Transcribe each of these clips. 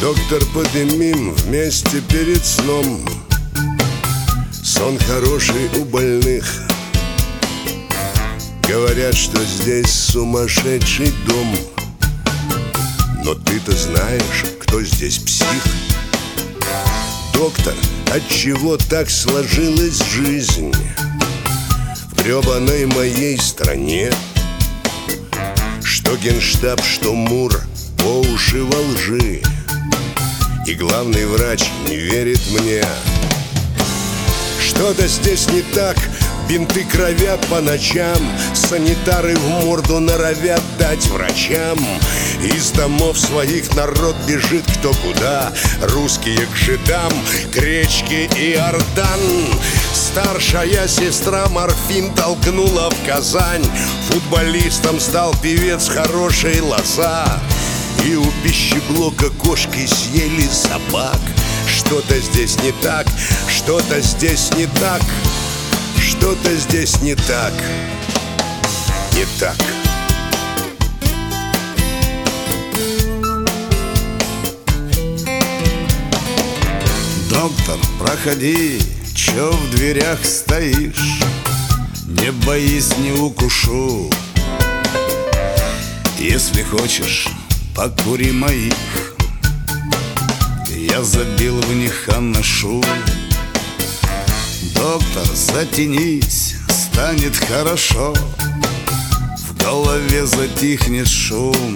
Доктор, подымим вместе перед сном. Сон хороший у больных. Говорят, что здесь сумасшедший дом. Но ты-то знаешь, кто здесь псих. Доктор, отчего так сложилась жизнь в гребаной моей стране, что генштаб, что МУР по уши во лжи, и главный врач не верит мне. Что-то здесь не так, бинты кровят по ночам, санитары в морду норовят дать врачам. Из домов своих народ бежит кто куда, русские к жидам, к речке Иордан. Старшая сестра морфин толкнула в Казань, футболистом стал певец хорошей лоза. И у пищеблока кошки съели собак. Что-то здесь не так, что-то здесь не так, что-то здесь не так, не так. Доктор, проходи, чё в дверях стоишь? Не боись, не укушу. Если хочешь, покури моих, я забил в них анашу. Доктор, затянись, станет хорошо, в голове затихнет шум.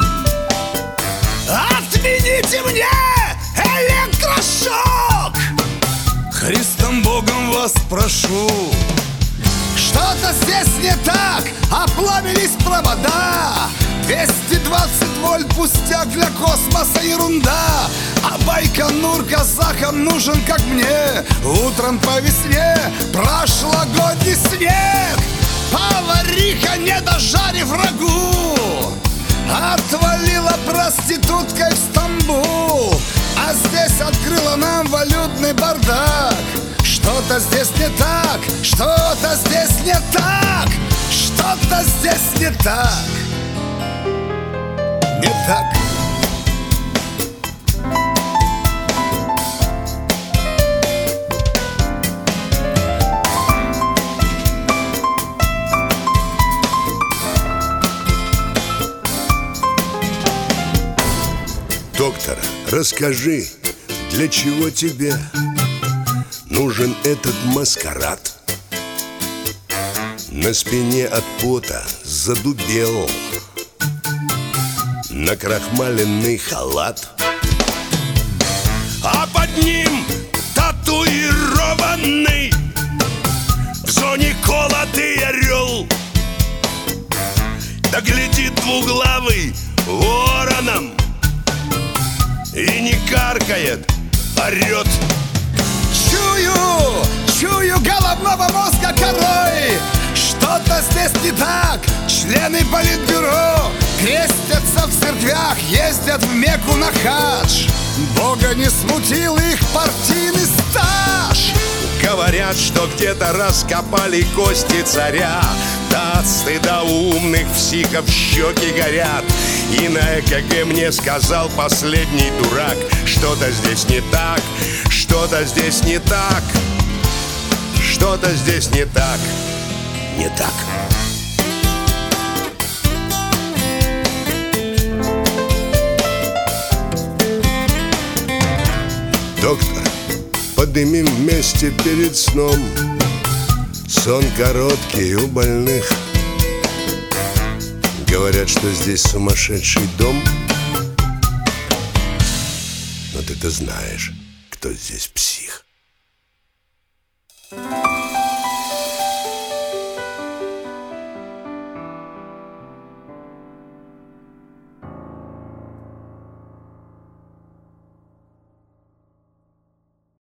Отмените мне электрошок! Христом Богом вас прошу. Что-то здесь не так, оплавились провода. 220 вольт, пустяк для космоса, ерунда. А Байконур казахам нужен, как мне, утром по весне прошлогодний снег. Повариха, не дожарив рагу, отвалила проституткой в Стамбул. А здесь открыла нам валютный бардак. Что-то здесь не так, что-то здесь не так, что-то здесь не так, не так. Доктор, расскажи, для чего тебе нужен этот маскарад? На спине от пота задубел накрахмаленный халат, а под ним татуированный в зоне колотый орел. Да глядит двуглавый вороном и не каркает, орет. Чую головного мозга корой. Что-то здесь не так. Члены политбюро крестятся в церквях, ездят в Мекку на хадж. Бога не смутил их партийный стаж. Говорят, что где-то раскопали кости царя. Да от стыда умных психов щеки горят. И на ЭКГ мне сказал последний дурак: что-то здесь не так, что-то здесь не так, что-то здесь не так, не так. Доктор, подымим вместе перед сном. Сон короткий у больных. Говорят, что здесь сумасшедший дом. Но ты-то знаешь, кто здесь псих.